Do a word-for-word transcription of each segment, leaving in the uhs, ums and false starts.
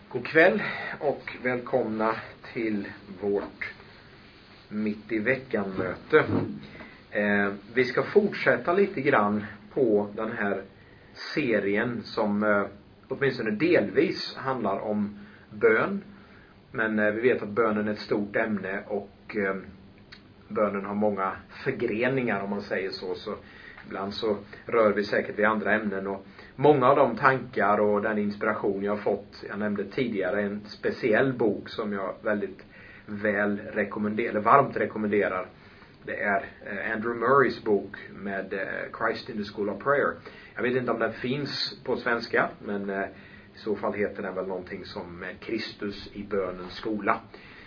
God kväll och välkomna till vårt mitt i veckan möte. Eh, vi ska fortsätta lite grann på den här serien som eh, åtminstone delvis handlar om bön. Men eh, vi vet att bönen är ett stort ämne och eh, bönen har många förgreningar, om man säger så. Så ibland så rör vi säkert vid andra ämnen, och många av de tankar och den inspiration jag har fått, jag nämnde tidigare en speciell bok som jag väldigt väl rekommenderar, eller varmt rekommenderar. Det är Andrew Murrays bok med Christ in the School of Prayer. Jag vet inte om den finns på svenska, men i så fall heter den väl någonting som Kristus i bönens skola.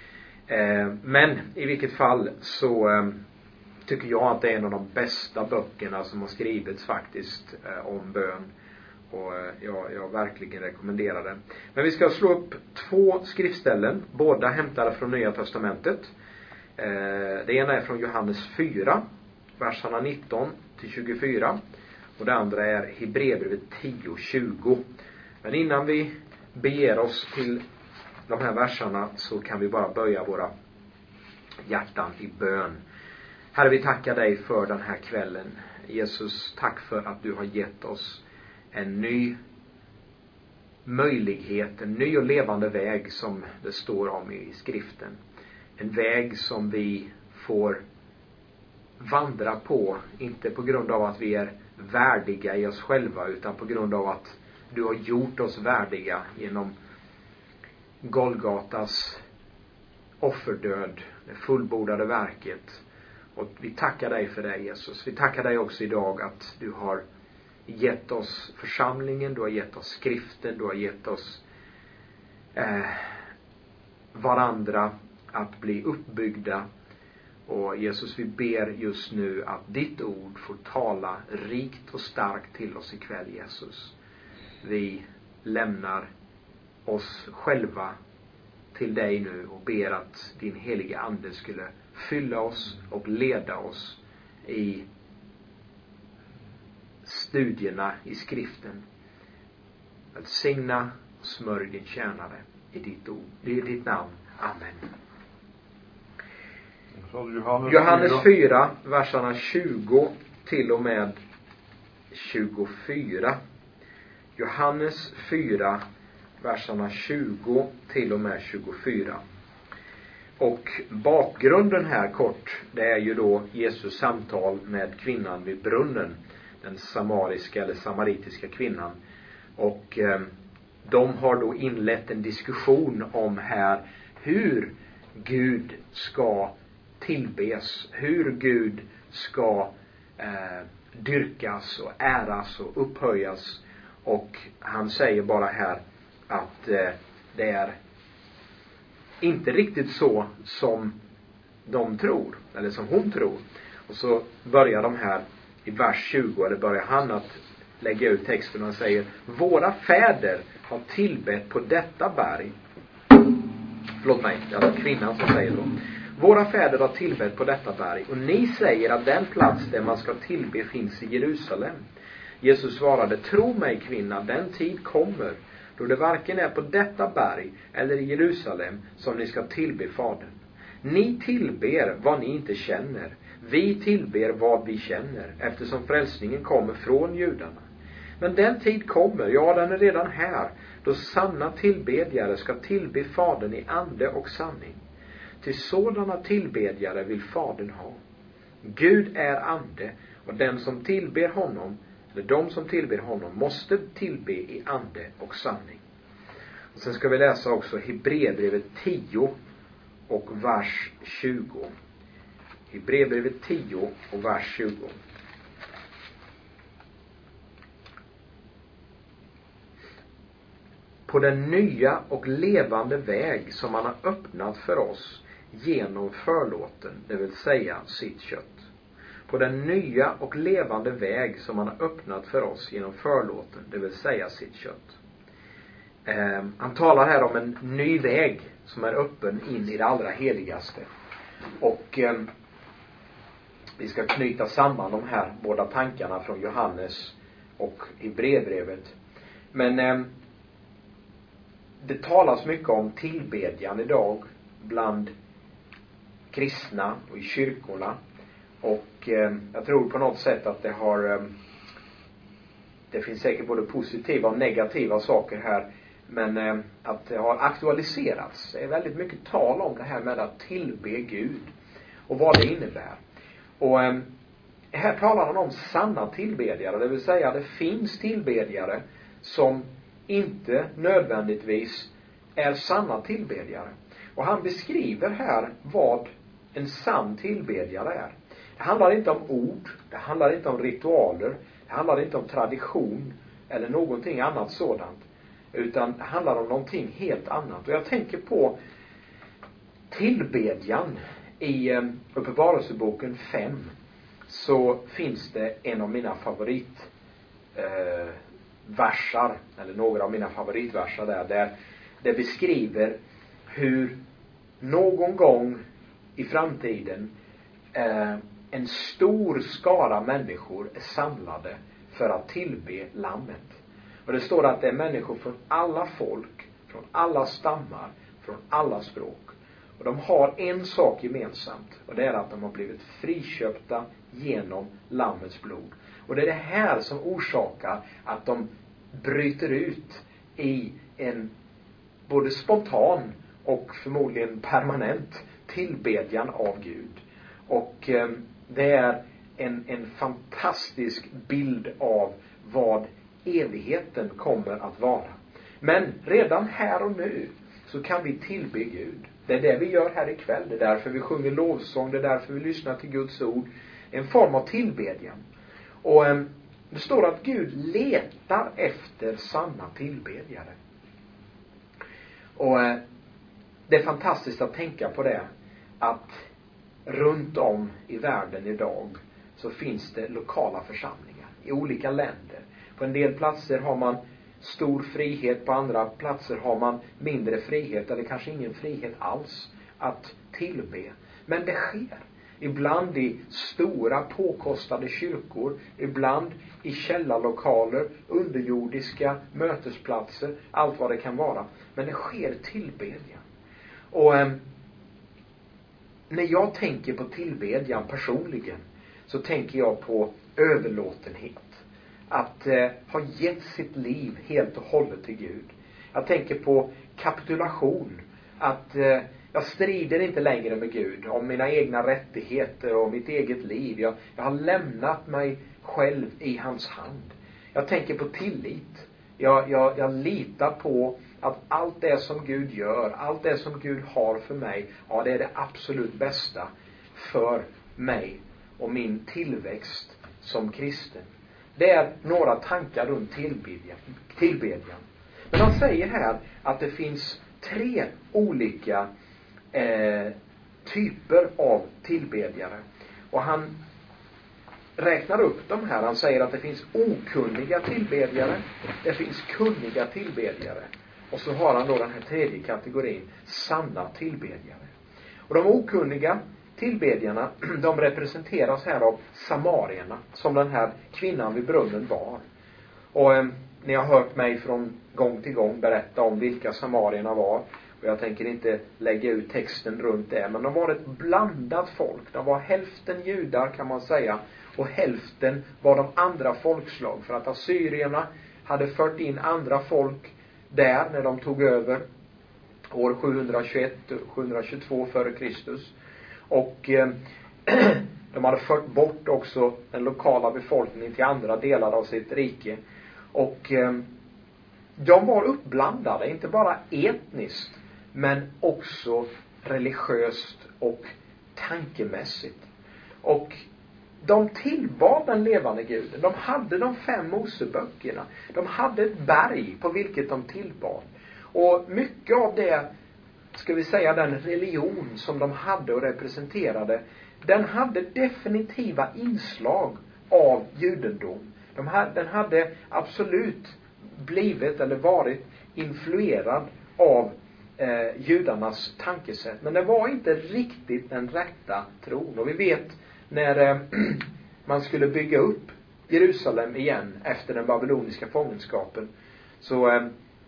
Men i vilket fall så tycker jag att det är en av de bästa böckerna som har skrivits faktiskt om bön. Och jag, jag verkligen rekommenderar den. Men vi ska slå upp två skriftställen, båda hämtade från Nya testamentet. Det ena är från Johannes fyra, verserna nitton till tjugofyra. Och det andra är Hebreerbrevet tio tjugo. Men innan vi beger oss till de här verserna så kan vi bara böja våra hjärtan i bön. Herre, vi tackar dig för den här kvällen. Jesus, tack för att du har gett oss en ny möjlighet, en ny och levande väg som det står om i skriften. En väg som vi får vandra på, inte på grund av att vi är värdiga i oss själva, utan på grund av att du har gjort oss värdiga genom Golgatas offerdöd, det fullbordade verket. Och vi tackar dig för det, Jesus. Vi tackar dig också idag att du har gett oss församlingen, du har gett oss skriften, du har gett oss eh, varandra att bli uppbyggda. Och Jesus, vi ber just nu att ditt ord får tala rikt och starkt till oss ikväll, Jesus. Vi lämnar oss själva till dig nu och ber att din heliga ande skulle fylla oss och leda oss i studierna i skriften. Välsigna och smörj din tjänare i ditt ord, i ditt namn. Amen. Johannes, Johannes fyra, verserna tjugo till och med tjugofyra. Johannes fyra, verserna tjugo till och med tjugofyra. Och bakgrunden här kort, det är ju då Jesus samtal med kvinnan vid brunnen. Den samariska eller samaritiska kvinnan. Och eh, de har då inlett en diskussion om här hur Gud ska tillbes. Hur Gud ska eh, dyrkas och äras och upphöjas. Och han säger bara här att eh, det är inte riktigt så som de tror, eller som hon tror. Och så börjar de här i vers tjugo, eller börjar han att lägga ut texten och säger: våra fäder har tillbett på detta berg. Förlåt mig, det är alltså kvinnan som säger då. Våra fäder har tillbett på detta berg, och ni säger att den plats där man ska tillbe finns i Jerusalem. Jesus svarade: tro mig, kvinna, den tid kommer då det varken är på detta berg eller i Jerusalem som ni ska tillbe Fadern. Ni tillber vad ni inte känner. Vi tillber vad vi känner, eftersom frälsningen kommer från judarna. Men den tid kommer, ja den är redan här, då sanna tillbedjare ska tillbe Fadern i ande och sanning. Till sådana tillbedjare vill Fadern ha. Gud är ande, och den som tillber honom, eller de som tillber honom, måste tillbe i ande och sanning. Och sen ska vi läsa också Hebreerbrevet tio och vers tjugo. Hebreerbrevet tio och vers tjugo. På den nya och levande väg som han har öppnat för oss genom förlåten, det vill säga sitt kött. På den nya och levande väg som han har öppnat för oss genom förlåten, det vill säga sitt kött. Eh, han talar här om en ny väg som är öppen in i det allra heligaste. Och eh, vi ska knyta samman de här båda tankarna från Johannes och i brevbrevet. Men eh, det talas mycket om tillbedjan idag bland kristna och i kyrkorna. Och eh, jag tror på något sätt att det har eh, det finns säkert både positiva och negativa saker här. Men eh, att det har aktualiserats. Det är väldigt mycket tal om det här med att tillbe Gud. Och vad det innebär. Och eh, här talar han om sanna tillbedjare. Det vill säga det finns tillbedjare som inte nödvändigtvis är sanna tillbedjare. Och han beskriver här vad en sann tillbedjare är. Det handlar inte om ord. Det handlar inte om ritualer. Det handlar inte om tradition. Eller någonting annat sådant. Utan det handlar om någonting helt annat. Och jag tänker på tillbedjan i eh, Uppenbarelseboken fem. Så finns det en av mina favorit eh, versar. Eller några av mina favoritversar där. Där det beskriver hur någon gång i framtiden eh, en stor skara människor är samlade för att tillbe lammet. Och det står att det är människor från alla folk, från alla stammar, från alla språk. Och de har en sak gemensamt. Och det är att de har blivit friköpta genom lammets blod. Och det är det här som orsakar att de bryter ut i en både spontan och förmodligen permanent tillbedjan av Gud. Och eh, det är en, en fantastisk bild av vad evigheten kommer att vara. Men redan här och nu så kan vi tillbe Gud. Det är det vi gör här ikväll. Det är därför vi sjunger lovsång. Det är därför vi lyssnar till Guds ord. En form av tillbedjan. Och eh, det står att Gud letar efter sanna tillbedjare. Och eh, det är fantastiskt att tänka på det. Att runt om i världen idag så finns det lokala församlingar i olika länder. På en del platser har man stor frihet, på andra platser har man mindre frihet eller kanske ingen frihet alls att tillbe. Men det sker. Ibland i stora påkostade kyrkor, ibland i källarlokaler, underjordiska mötesplatser, allt vad det kan vara. Men det sker tillbedjan. Och eh, när jag tänker på tillbedjan personligen så tänker jag på överlåtenhet. Att eh, ha gett sitt liv helt och hållet till Gud. Jag tänker på kapitulation. Att eh, jag strider inte längre med Gud om mina egna rättigheter och mitt eget liv. Jag, jag har lämnat mig själv i hans hand. Jag tänker på tillit. Jag, jag, jag litar på att allt det som Gud gör, allt det som Gud har för mig, ja, det är det absolut bästa för mig och min tillväxt som kristen. Det är några tankar runt tillbedjan. tillbedjan. Men han säger här att det finns tre olika eh, typer av tillbedjare. Och han räknar upp dem här. Han säger att det finns okunniga tillbedjare. Det finns kunniga tillbedjare. Och så har han då den här tredje kategorin, sanna tillbedjare. Och de okunniga tillbedjarna, de representeras här av samarierna, som den här kvinnan vid brunnen var. Och eh, ni har hört mig från gång till gång berätta om vilka samarierna var. Och jag tänker inte lägga ut texten runt det. Men de var ett blandat folk. De var hälften judar kan man säga. Och hälften var de andra folkslag. För att assyrierna hade fört in andra folk där när de tog över år sjuhundratjugoett sjuhundratjugotvå före Kristus. Och eh, de hade fört bort också den lokala befolkningen till andra delar av sitt rike. Och eh, de var uppblandade, inte bara etniskt men också religiöst och tankemässigt. Och de tillbad den levande guden. De hade de fem Moseböckerna. De hade ett berg på vilket de tillbad. Och mycket av det, ska vi säga, den religion som de hade och representerade, den hade definitiva inslag av judendom. De hade, den hade absolut blivit eller varit influerad av eh, judarnas tankesätt. Men det var inte riktigt den rätta tron. Och vi vet när eh, man skulle bygga upp Jerusalem igen efter den babyloniska fångenskapen, så eh,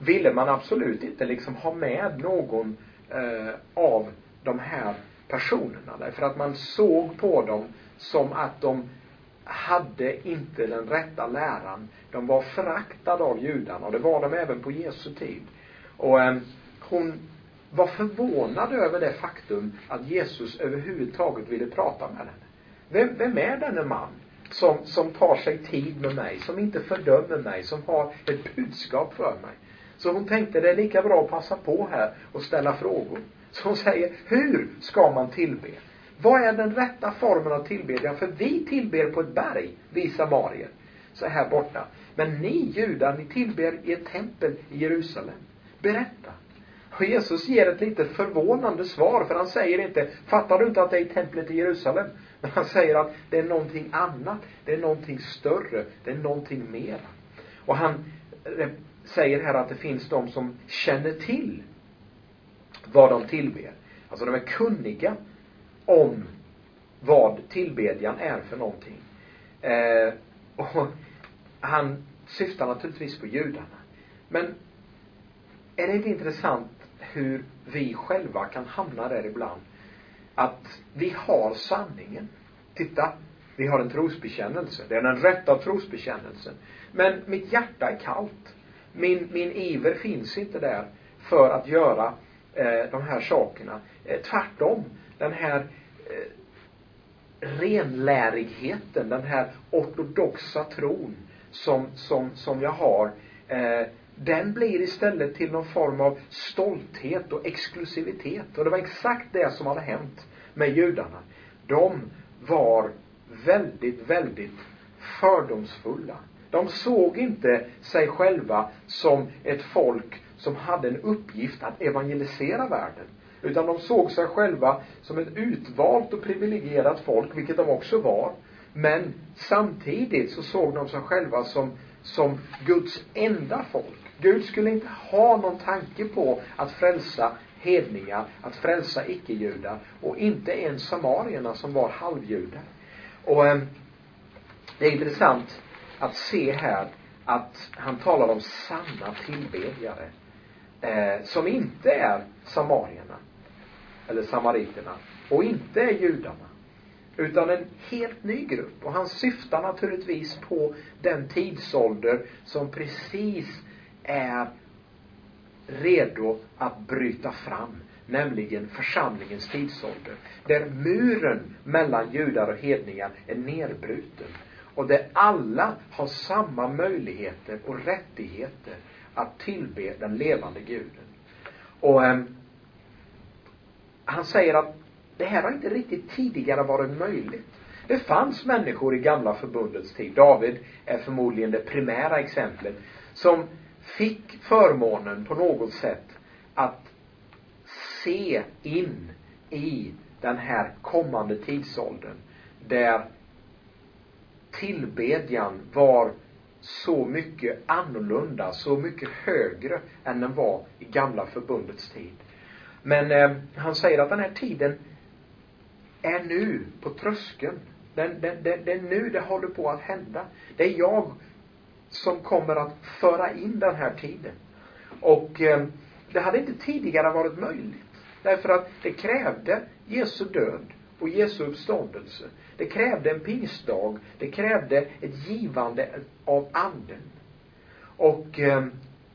ville man absolut inte liksom ha med någon eh, av de här personerna. Därför att man såg på dem som att de hade inte den rätta läran. De var föraktade av judarna, och det var de även på Jesu tid. Och eh, hon var förvånad över det faktum att Jesus överhuvudtaget ville prata med henne. Vem, vem är denne man som, som tar sig tid med mig, som inte fördömer mig, som har ett budskap för mig? Så hon tänkte, det är lika bra att passa på här och ställa frågor. Så hon säger, hur ska man tillbe? Vad är den rätta formen av tillbedjan? För vi tillber på ett berg, vi samarier, så här borta. Men ni judar, ni tillber i ett tempel i Jerusalem. Berätta. Och Jesus ger ett lite förvånande svar, för han säger inte, fattar du inte att det är i templet i Jerusalem? Men han säger att det är någonting annat, det är någonting större, det är någonting mera. Och han säger här att det finns de som känner till vad de tillber. Alltså de är kunniga om vad tillbedjan är för någonting. Eh, och han syftar naturligtvis på judarna. Men är det inte intressant hur vi själva kan hamna där ibland? Att vi har sanningen. Titta, vi har en trosbekännelse. Det är den rätta trosbekännelsen. Men mitt hjärta är kallt. Min, min iver finns inte där för att göra eh, de här sakerna. Eh, tvärtom, den här eh, renlärigheten, den här ortodoxa tron som, som, som jag har, eh, den blir istället till någon form av stolthet och exklusivitet. Och det var exakt det som hade hänt med judarna. De var väldigt, väldigt fördomsfulla. De såg inte sig själva som ett folk som hade en uppgift att evangelisera världen. Utan de såg sig själva som ett utvalt och privilegierat folk, vilket de också var. Men samtidigt så såg de sig själva som, som Guds enda folk. Gud skulle inte ha någon tanke på att frälsa hedningar, att frälsa icke-judar, och inte ens samarierna som var halvjudar. Och eh, det är intressant att se här att han talar om sanna tillbedjare eh, som inte är samarierna eller samariterna och inte är judarna, utan en helt ny grupp. Och han syftar naturligtvis på den tidsålder som precis är redo att bryta fram, nämligen församlingens tidsålder, där muren mellan judar och hedningar är nerbruten, och där alla har samma möjligheter och rättigheter att tillbe den levande guden. Och eh, han säger att det här har inte riktigt tidigare varit möjligt. Det fanns människor i gamla förbundets tid, David är förmodligen det primära exemplet, som fick förmånen på något sätt att se in i den här kommande tidsåldern, där tillbedjan var så mycket annorlunda, så mycket högre än den var i gamla förbundets tid. Men eh, han säger att den här tiden är nu på tröskeln. Den, den, den, det är nu det håller på att hända. Det är jag som kommer att föra in den här tiden. Och eh, det hade inte tidigare varit möjligt. Därför att det krävde Jesu död och Jesu uppståndelse. Det krävde en pingstdag. Det krävde ett givande av anden. Och eh,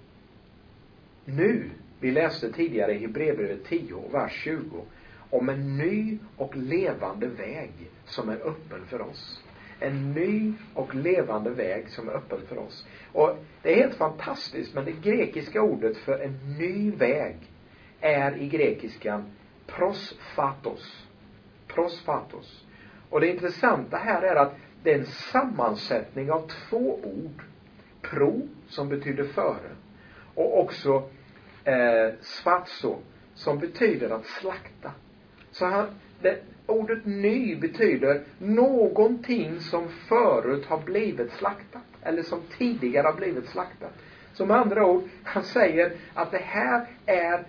nu, vi läste tidigare i Hebreerbrevet tio, vers tjugo, om en ny och levande väg som är öppen för oss. En ny och levande väg som är öppen för oss. Och det är helt fantastiskt, men det grekiska ordet för en ny väg är i grekiskan prosfatos. Prosfatos. Och det intressanta här är att det är en sammansättning av två ord. Pro, som betyder före, och också eh, sfatso, som betyder att slakta. Så här, det, ordet ny betyder någonting som förut har blivit slaktat, eller som tidigare har blivit slaktat. Så med andra ord, han säger att det här är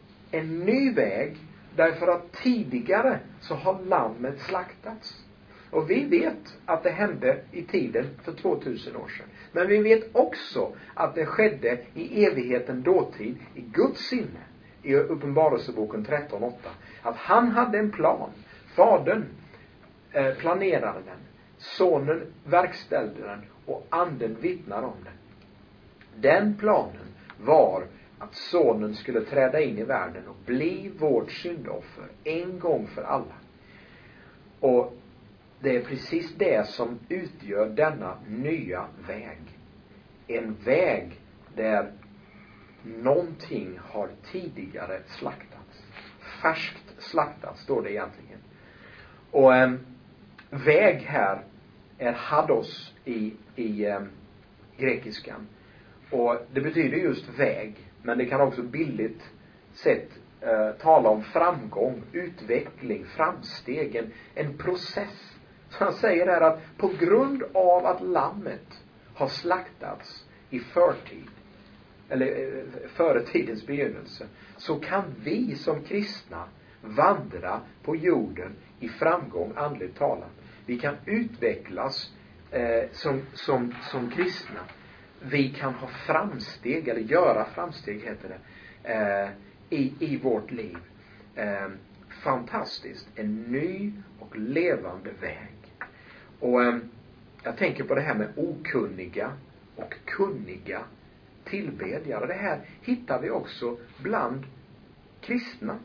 en ny väg, därför att tidigare så har lammet slaktats. Och vi vet att det hände i tiden för tvåtusen år sedan. Men vi vet också att det skedde i evigheten dåtid, i Guds sinne, i Uppenbarelseboken tretton åtta. Att han hade en plan. Fadern eh, planerade den. Sonen verkställde den. Och anden vittnar om den. Den planen var att sonen skulle träda in i världen och bli vårt syndoffer en gång för alla. Och det är precis det som utgör denna nya väg. En väg där någonting har tidigare slaktats. Färskt slaktats står det egentligen. Och en väg här är hados i, i eh, grekiskan. Och det betyder just väg. Men det kan också billigt sett eh, tala om framgång, utveckling, framsteg, en, en process. Så han säger här att på grund av att lammet har slaktats i förtid, eller eh, före tidens begynnelse, så kan vi som kristna vandra på jorden i framgång andligt talat. Vi kan utvecklas eh, som, som, som kristna. Vi kan ha framsteg, eller göra framsteg heter det, eh, i, i vårt liv. Eh, fantastiskt. En ny och levande väg. Och eh, jag tänker på det här med okunniga och kunniga tillbedjare. Det här hittar vi också bland kristna.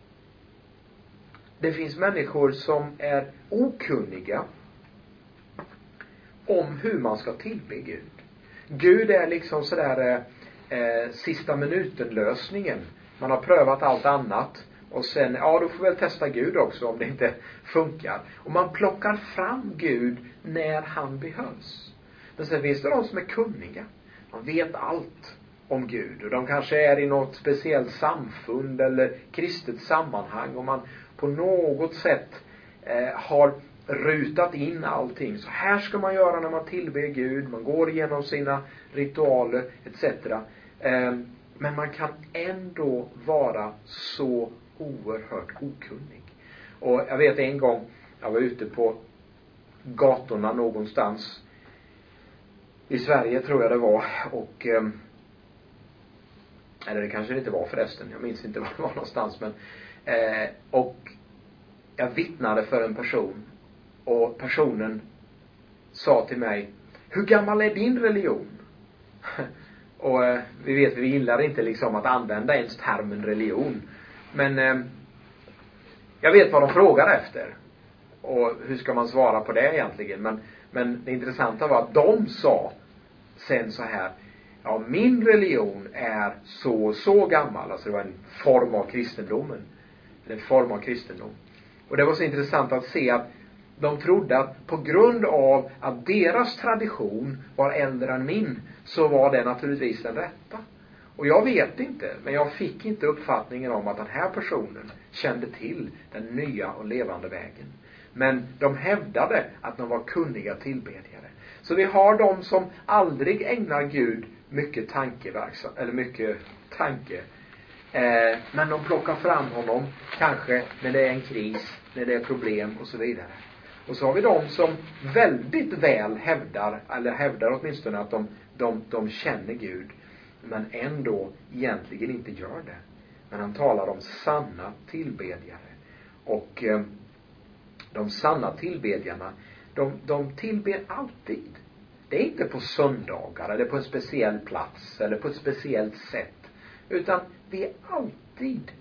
Det finns människor som är okunniga om hur man ska tillbe Gud. Gud är liksom sådär eh, sista minuten lösningen. Man har prövat allt annat. Och sen, ja då får väl testa Gud också om det inte funkar. Och man plockar fram Gud när han behövs. Men sen finns det de som är kunniga. De vet allt om Gud. Och de kanske är i något speciellt samfund eller kristet sammanhang. Och man på något sätt eh, har rutat in allting. Så här ska man göra när man tillber Gud. Man går igenom sina ritualer et cetera. Eh, men man kan ändå vara så oerhört okunnig. Och jag vet en gång, jag var ute på gatorna någonstans i Sverige tror jag det var. Och eh, eller det kanske det inte var förresten. Jag minns inte var det var någonstans. Men, eh, och jag vittnade för en person. Och personen sa till mig: hur gammal är din religion? Och eh, vi vet, vi gillar inte liksom att använda ens termen religion. Men eh, jag vet vad de frågar efter. Och hur ska man svara på det egentligen? Men, men det intressanta var att de sa sen så här: ja, min religion är så så gammal. Alltså det var en form av kristendomen. En form av kristendom. Och det var så intressant att se att de trodde att på grund av att deras tradition var äldre än min, så var det naturligtvis den rätta. Och jag vet inte, men jag fick inte uppfattningen om att den här personen kände till den nya och levande vägen. Men de hävdade att de var kunniga tillbedjare. Så vi har de som aldrig ägnar Gud mycket tankeverksam, eller mycket tanke. Eh, men de plockar fram honom kanske när det är en kris, när det är problem och så vidare. Och så har vi de som väldigt väl hävdar, eller hävdar åtminstone att de, de, de känner Gud, men ändå egentligen inte gör det. Men han talar om sanna tillbedjare. Och eh, de sanna tillbedjarna, de, de tillber alltid. Det är inte på söndagar eller på en speciell plats eller på ett speciellt sätt. Utan vi är alltid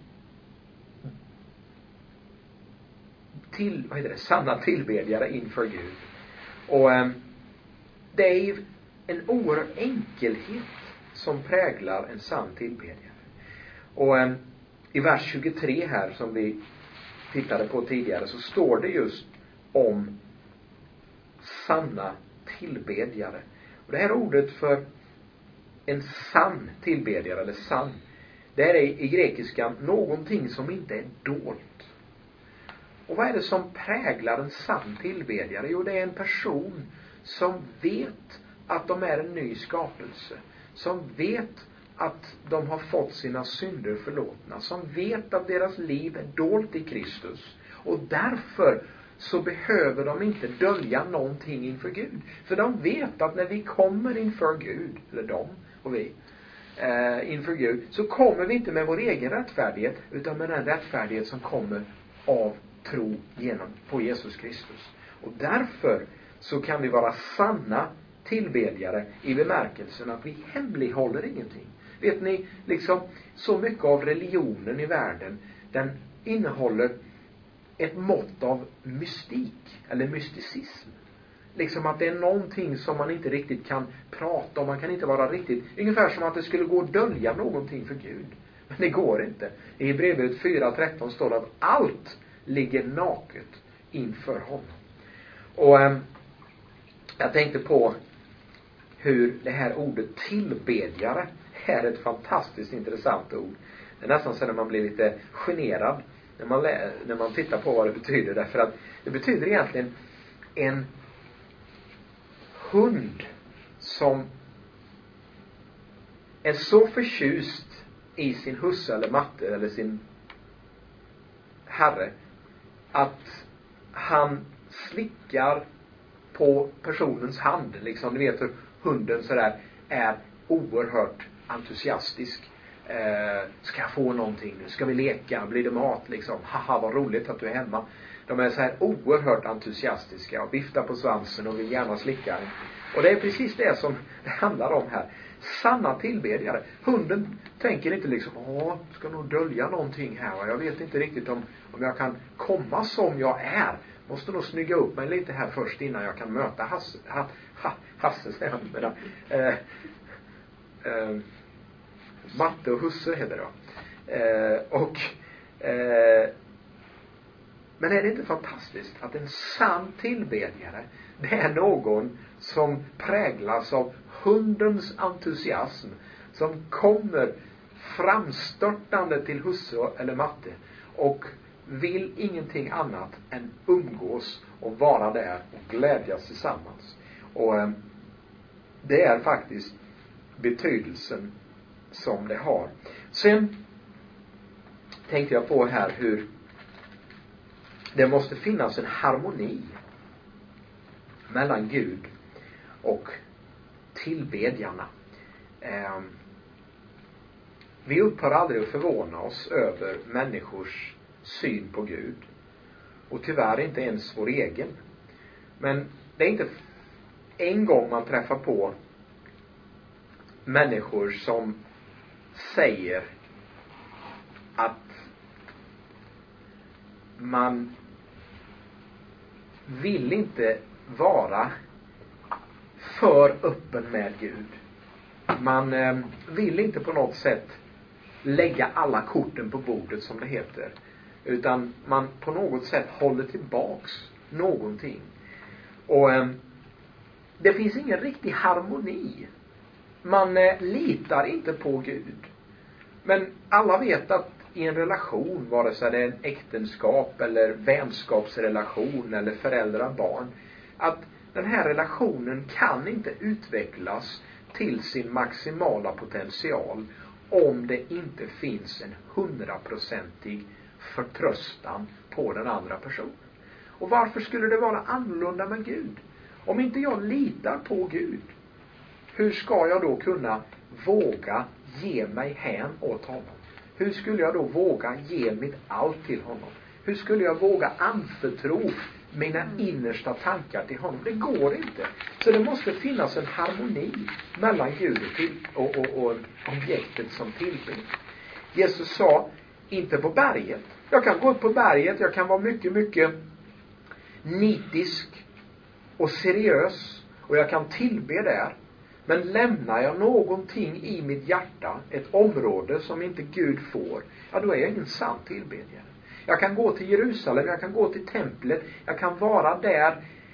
till, vad heter det, sanna tillbedjare inför Gud. Och eh, det är ju en oerhörd enkelhet som präglar en sann tillbedjare. Och eh, i vers tjugotre här som vi tittade på tidigare, så står det just om sanna tillbedjare. Och det här ordet för en sann tillbedjare, eller sann, det är i grekiskan någonting som inte är dolt. Och vad är det som präglar en sann tillbedjare? Jo, det är en person som vet att de är en ny skapelse. Som vet att de har fått sina synder förlåtna. Som vet att deras liv är dolt i Kristus. Och därför så behöver de inte dölja någonting inför Gud. För de vet att när vi kommer inför Gud, eller de och vi, eh, inför Gud, så kommer vi inte med vår egen rättfärdighet, utan med den rättfärdighet som kommer av tro genom på Jesus Kristus. Och därför så kan vi vara sanna tillbedjare i bemärkelsen att vi hemlighåller ingenting. Vet ni, liksom så mycket av religionen i världen, den innehåller ett mått av mystik eller mysticism. Liksom att det är någonting som man inte riktigt kan prata om, man kan inte vara riktigt, ungefär som att det skulle gå att dölja någonting för Gud. Men det går inte. I Hebreerbrevet fyra tretton står det att allt ligger naket inför honom. Och eh, jag tänkte på hur det här ordet tillbedjare är ett fantastiskt intressant ord. Det är nästan så när man blir lite generad när man, lä- när man tittar på vad det betyder. Därför att det betyder egentligen en hund som är så förtjust i sin husse eller matte eller sin herre att han slickar på personens hand. Liksom, du vet hur hunden sådär är oerhört entusiastisk. Eh, ska jag få någonting nu? Ska vi leka? Blir det mat liksom? Haha, vad roligt att du är hemma. De är så här oerhört entusiastiska och viftar på svansen och vill gärna slicka. Och det är precis det som det handlar om här. Sanna tillbedjare. Hunden tänker inte liksom, åh, ska nog dölja någonting här. Jag vet inte riktigt om, om jag kan komma som jag är. Måste nog snygga upp mig lite här först innan jag kan möta Hasse. Ha, ha, Hasse säger han med eh, eh, Matte och husse heter det då. Eh, och eh, men är det inte fantastiskt att en sann tillbedjare, det är någon som präglas av hundens entusiasm, som kommer framstörtande till husse eller matte och vill ingenting annat än umgås och vara där och glädjas tillsammans. Och eh, det är faktiskt betydelsen som det har. Sen tänkte jag på här hur det måste finnas en harmoni mellan Gud och tillbedjarna. Eh, vi upphör aldrig att förvåna oss över människors syn på Gud. Och tyvärr inte ens vår egen. Men det är inte en gång man träffar på människor som säger att man vill inte vara för öppen med Gud. Man eh, vill inte på något sätt lägga alla korten på bordet som det heter. Utan man på något sätt håller tillbaks någonting. Och eh, det finns ingen riktig harmoni. Man eh, litar inte på Gud. Men alla vet att i en relation, vare sig det är en äktenskap eller vänskapsrelation eller föräldrar-barn, att den här relationen kan inte utvecklas till sin maximala potential om det inte finns en hundraprocentig förtröstan på den andra personen. Och varför skulle det vara annorlunda med Gud? Om inte jag litar på Gud, hur ska jag då kunna våga ge mig hän åt honom? Hur skulle jag då våga ge mitt allt till honom? Hur skulle jag våga anförtro mina innersta tankar till honom? Det går inte. Så det måste finnas en harmoni mellan Gud och, till, och, och, och objektet som tillber. Jesus sa, inte på berget. Jag kan gå upp på berget, jag kan vara mycket, mycket nitisk och seriös. Och jag kan tillbe där. Men lämnar jag någonting i mitt hjärta, ett område som inte Gud får, ja då är jag ingen sann tillbedjare. Jag kan gå till Jerusalem, jag kan gå till templet, jag kan vara där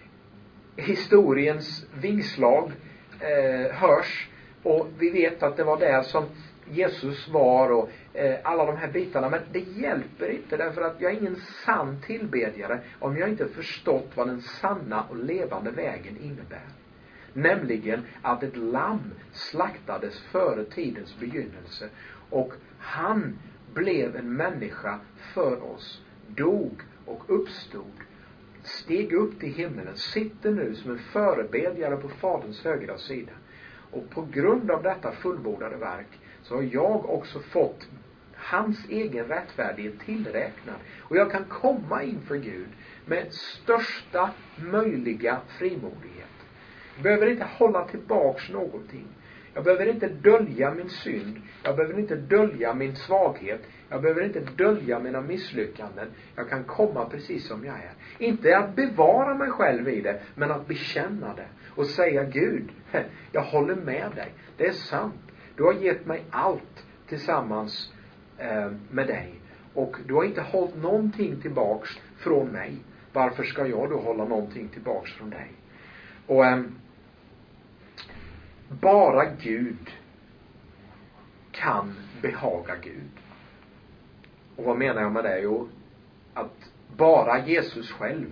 historiens vingslag eh, hörs. Och vi vet att det var där som Jesus var och eh, alla de här bitarna. Men det hjälper inte, därför att jag är ingen sann tillbedjare om jag inte förstått vad den sanna och levande vägen innebär. Nämligen att ett lamm slaktades före tidens begynnelse. Och han blev en människa för oss. Dog och uppstod. steg upp till himmelen, sitter nu som en förebedjare på Faderns högra sida. Och på grund av detta fullbordade verk så har jag också fått hans egen rättfärdighet tillräknad. Och jag kan komma inför Gud med största möjliga frimodighet. Jag behöver inte hålla tillbaks någonting. Jag behöver inte dölja min synd. Jag behöver inte dölja min svaghet. Jag behöver inte dölja mina misslyckanden. Jag kan komma precis som jag är. Inte att bevara mig själv i det, men att bekänna det. Och säga: Gud, jag håller med dig. Det är sant. Du har gett mig allt tillsammans eh, med dig. Och du har inte hållit någonting tillbaks från mig. Varför ska jag då hålla någonting tillbaks från dig? Och eh, bara Gud kan behaga Gud. Och vad menar jag med det? Jo, att bara Jesus själv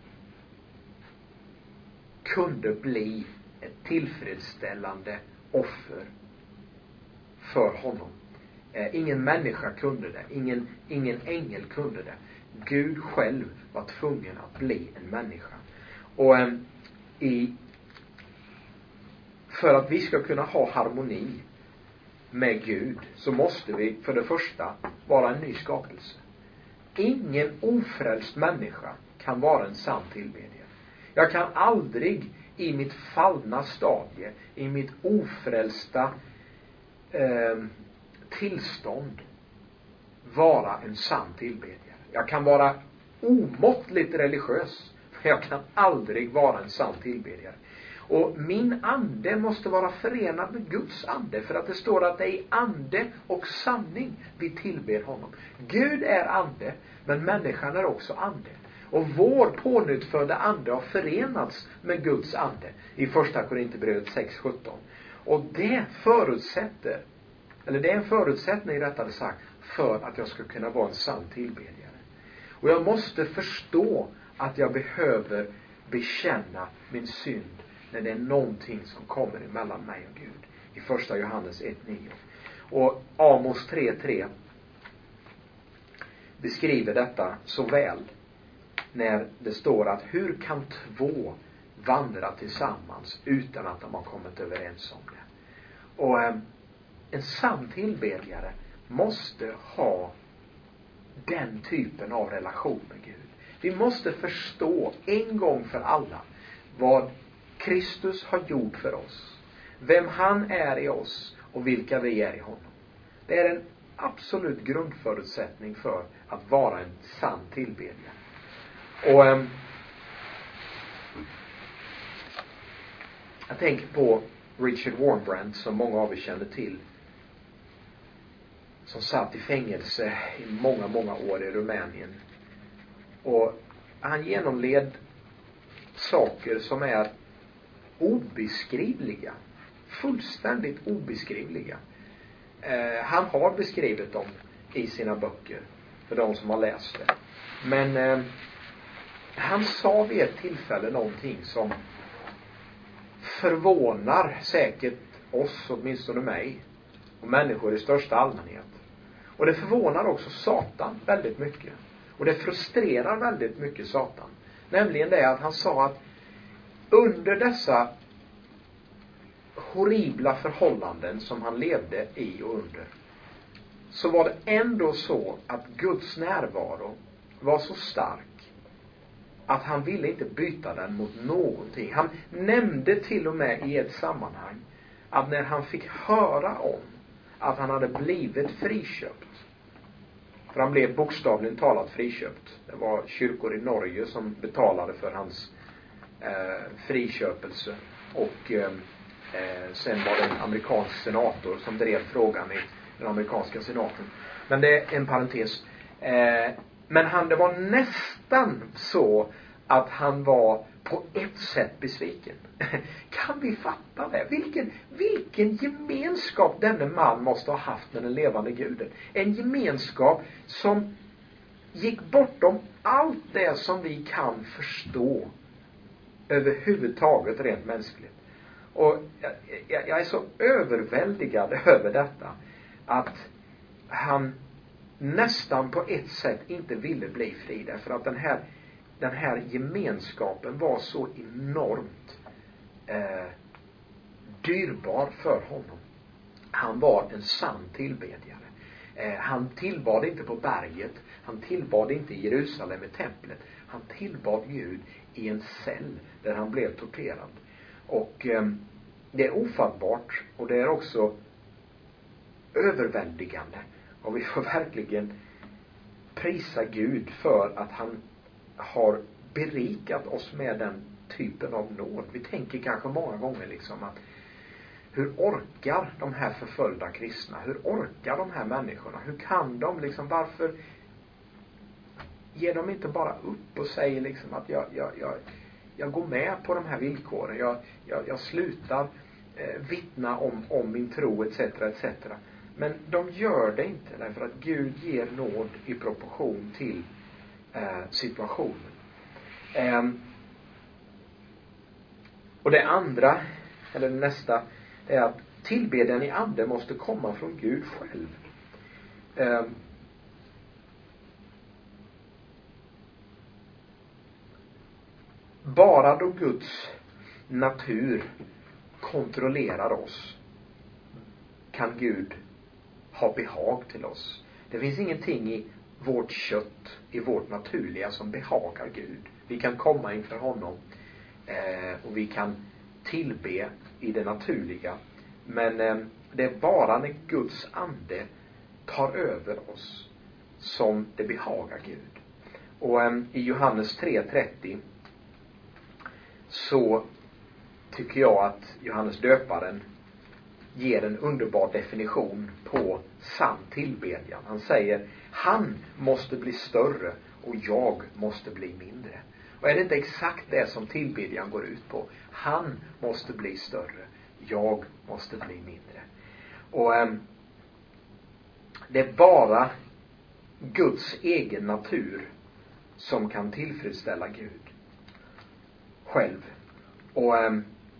kunde bli ett tillfredsställande offer för honom. Eh, ingen människa kunde det. Ingen, ingen ängel kunde det. Gud själv var tvungen att bli en människa. Och eh, i för att vi ska kunna ha harmoni med Gud så måste vi för det första vara en ny skapelse. Ingen ofrälst människa kan vara en sann tillbedjare. Jag kan aldrig i mitt fallna stadie, i mitt ofrälsta eh, tillstånd vara en sann tillbedjare. Jag kan vara omåttligt religiös, men jag kan aldrig vara en sann tillbedjare. Och min ande måste vara förenad med Guds ande. För att det står att det är i ande och sanning vi tillber honom. Gud är ande, men människan är också ande. Och vår pånyttfödda ande har förenats med Guds ande. I första Korinthierbrevet sex sjutton. Och det förutsätter, eller det är en förutsättning rättare sagt, för att jag ska kunna vara en sann tillbedjare. Och jag måste förstå att jag behöver bekänna min synd när det är någonting som kommer emellan mig och Gud. I första Johannes ett nio. Och Amos tre tre beskriver detta så väl. När det står att hur kan två vandra tillsammans utan att de har kommit överens om det. Och eh, en sann tillbedjare måste ha den typen av relation med Gud. Vi måste förstå en gång för alla vad Kristus har gjort för oss. Vem han är i oss och vilka vi är i honom. Det är en absolut grundförutsättning för att vara en sann tillbedjare. Och eh, jag tänker på Richard Wurmbrand som många av er känner till. Som satt i fängelse i många, många år i Rumänien. Och han genomled saker som är obeskrivliga. Fullständigt obeskrivliga. Eh, han har beskrivit dem i sina böcker. För de som har läst det. Men eh, han sa vid ett tillfälle någonting som förvånar säkert oss, åtminstone mig. Och människor i största allmänhet. Och det förvånar också Satan väldigt mycket. Och det frustrerar väldigt mycket Satan. Nämligen det att han sa att under dessa horribla förhållanden som han levde i och under, så var det ändå så att Guds närvaro var så stark att han ville inte byta den mot någonting. Han nämnde till och med i ett sammanhang att när han fick höra om att han hade blivit friköpt, för han blev bokstavligen talat friköpt. Det var kyrkor i Norge som betalade för hans eh, friköpelse. Och eh, sen var det en amerikansk senator som drev frågan i den amerikanska senaten. Men det är en parentes. Eh, men han, det var nästan så att han var på ett sätt besviken. Kan vi fatta det? Vilken, vilken gemenskap denne man måste ha haft med den levande guden. En gemenskap som gick bortom allt det som vi kan förstå överhuvudtaget rent mänskligt. Och jag, jag, jag är så överväldigad över detta att han nästan på ett sätt inte ville bli fri, därför att den här den här gemenskapen var så enormt eh, dyrbar för honom. Han var en sann tillbedjare. Eh, han tillbad inte på berget. Han tillbad inte i Jerusalem i templet. Han tillbad Gud i en cell där han blev torterad. Och eh, det är ofattbart, och det är också överväldigande. Och vi får verkligen prisa Gud för att han har berikat oss med den typen av nåd. Vi tänker kanske många gånger liksom att hur orkar de här förföljda kristna? Hur orkar de här människorna? Hur kan de liksom, varför ger de inte bara upp och säger liksom att jag, jag, jag, jag går med på de här villkoren. Jag, jag, jag slutar eh, vittna om, om min tro etc. etc. Men de gör det inte, därför att Gud ger nåd i proportion till eh, situationen. Eh, och det andra, eller det nästa, är att tillbedjan i ande måste komma från Gud själv. Eh, bara då Guds natur kontrollerar oss kan Gud ha behag till oss. Det finns ingenting i vårt kött, i vårt naturliga, som behagar Gud. Vi kan komma inför honom eh, och vi kan tillbe i det naturliga. Men eh, det är bara när Guds ande tar över oss som det behagar Gud. Och eh, i Johannes tre trettio så tycker jag att Johannes döparen ger en underbar definition på sann tillbedjan. Han säger: han måste bli större och jag måste bli mindre. Och är det inte exakt det som tillbedjan går ut på? Han måste bli större, jag måste bli mindre. Och eh, det är bara Guds egen natur som kan tillfredsställa Gud själv. Och eh,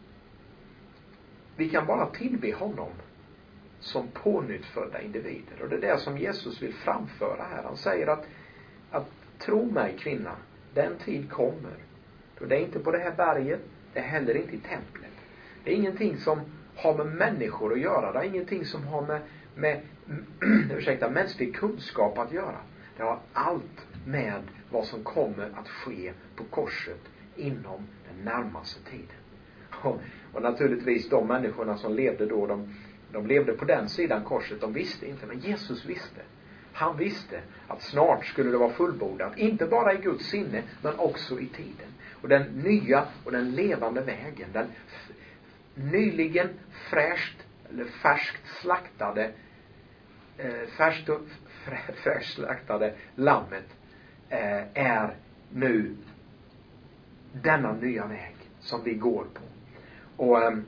vi kan bara tillbe honom som pånyttfödda individer. Och det är det som Jesus vill framföra här. Han säger att, att tro mig, kvinna, den tid kommer då det är inte på det här berget, det är heller inte i templet. Det är ingenting som har med människor att göra. Det är ingenting som har med, med ursäkta, mänsklig kunskap att göra. Det har allt med vad som kommer att ske på korset inom den närmaste tiden. Och, och naturligtvis de människorna som levde då, de, de levde på den sidan korset, de visste inte, men Jesus visste. Han visste att snart skulle det vara fullbordat, inte bara i Guds sinne, men också i tiden. Och den nya och den levande vägen, den f- nyligen fräscht eller färskt slaktade eh, färskt och frä, fräscht slaktade lammet eh, är nu denna nya väg som vi går på. Och eh,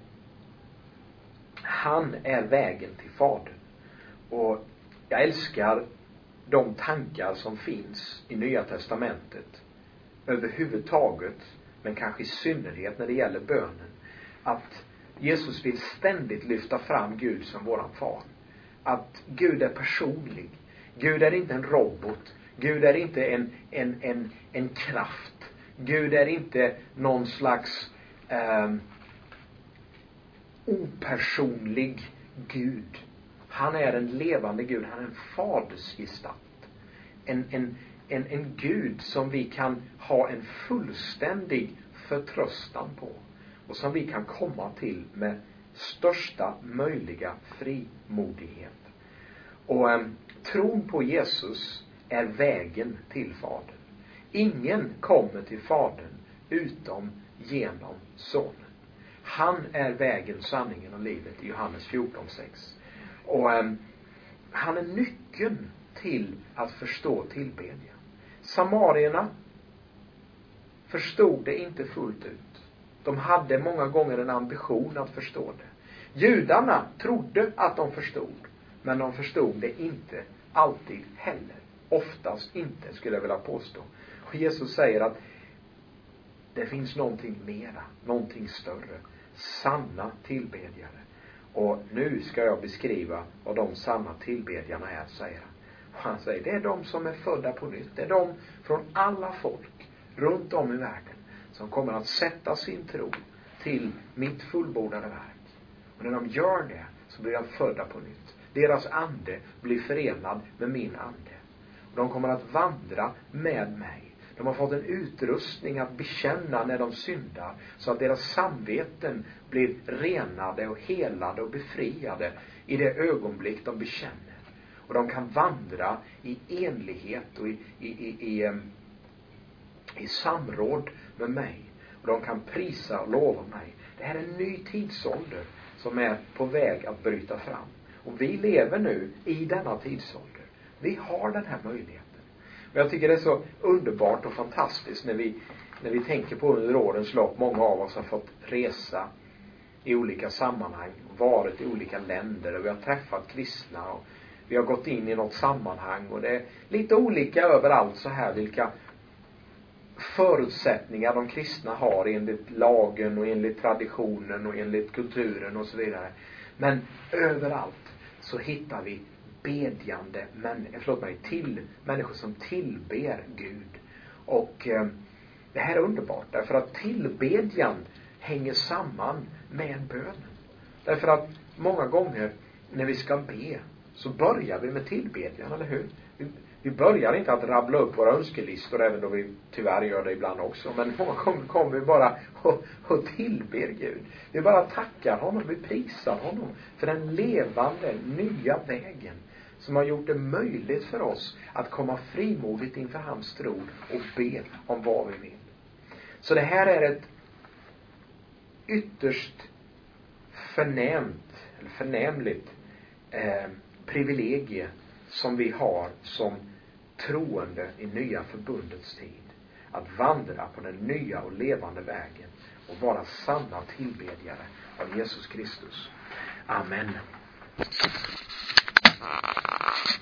han är vägen till Fadern. Och jag älskar de tankar som finns i Nya testamentet överhuvudtaget, men kanske i synnerhet när det gäller bönen, att Jesus vill ständigt lyfta fram Gud som våran far. Att Gud är personlig. Gud är inte en robot. Gud är inte en, en, en, en kraft. Gud är inte någon slags eh, opersonlig Gud. Han är en levande Gud. Han är en fadersgestalt. En, en, en, en Gud som vi kan ha en fullständig förtröstan på. Och som vi kan komma till med största möjliga frimodighet. Och eh, tron på Jesus är vägen till Fadern. Ingen kommer till Fadern utom genom Sonen. Han är vägen, sanningen och livet i Johannes fjorton sex. Och eh, han är nyckeln till att förstå tillbedjan. Samarierna förstod det inte fullt ut. De hade många gånger en ambition att förstå det. Judarna trodde att de förstod, men de förstod det inte alltid heller. Oftast inte, skulle jag vilja påstå. Och Jesus säger att det finns någonting mera, någonting större. Sanna tillbedjare. Och nu ska jag beskriva vad de sanna tillbedjarna är, säger han. Och han säger, det är de som är födda på nytt. Det är de från alla folk, runt om i världen som kommer att sätta sin tro till mitt fullbordade verk. Och när de gör det så blir de födda på nytt. Deras ande blir förenad med min ande. Och de kommer att vandra med mig. De har fått en utrustning att bekänna när de syndar, så att deras samveten blir renade och helade och befriade i det ögonblick de bekänner. Och de kan vandra i enlighet och i, i, i, i, i samråd med mig. Och de kan prisa och lova mig. Det här är en ny tidsålder som är på väg att bryta fram. Och vi lever nu i denna tidsålder. Vi har den här möjligheten. Och jag tycker det är så underbart och fantastiskt när vi, när vi tänker på under årens lopp. Många av oss har fått resa i olika sammanhang. Varit i olika länder. Och vi har träffat kristna. Och vi har gått in i något sammanhang. Och det är lite olika överallt så här vilka förutsättningar de kristna har enligt lagen och enligt traditionen och enligt kulturen och så vidare. Men överallt så hittar vi bedjande män, förlåt mig, till, människor som tillber Gud. Och eh, det här är underbart därför att tillbedjan hänger samman med bönen. Därför att många gånger när vi ska be så börjar vi med tillbedjan, eller hur? Vi, vi börjar inte att rabbla upp våra önskelistor, även då vi tyvärr gör det ibland också. Men många gånger kommer vi bara och, och tillber Gud. Vi bara tackar honom, vi prisar honom för den levande nya vägen som har gjort det möjligt för oss att komma frimodigt inför hans tron och be om vad vi vill. Så det här är ett ytterst förnämt eller förnämligt eh, privilegie som vi har som troende i nya förbundets tid. Att vandra på den nya och levande vägen och vara sanna tillbedjare av Jesus Kristus. Amen.